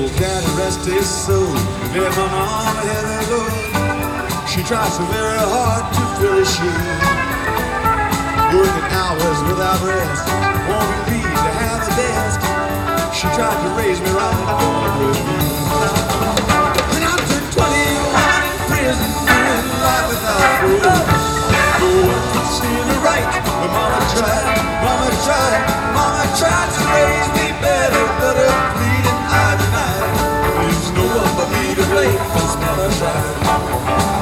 Daddy rest his soul, left my mama heavy load. She tried so very hard to fill his shoes, working hours without rest, wanting me to have the best. She tried to raise me right, with me. When I turned 21 in prison, doing life without parole. No one could see me right, but mama tried, mama tried to raise me better, but her pleading I denied. There's no one but me to blame, 'cause mama tried.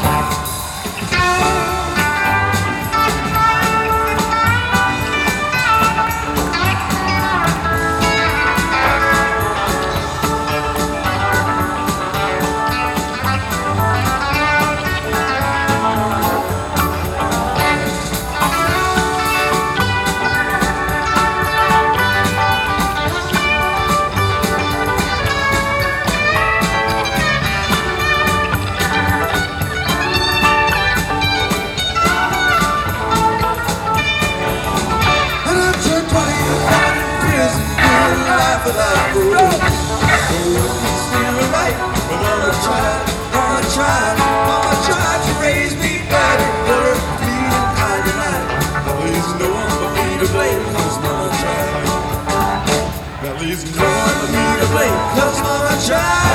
Without food, no one can steal me right, but mama tried to raise me better, but her pleading I denied. There's no one but me to blame, 'cause mama tried. Well, there's no one but me to blame, 'cause mama tried.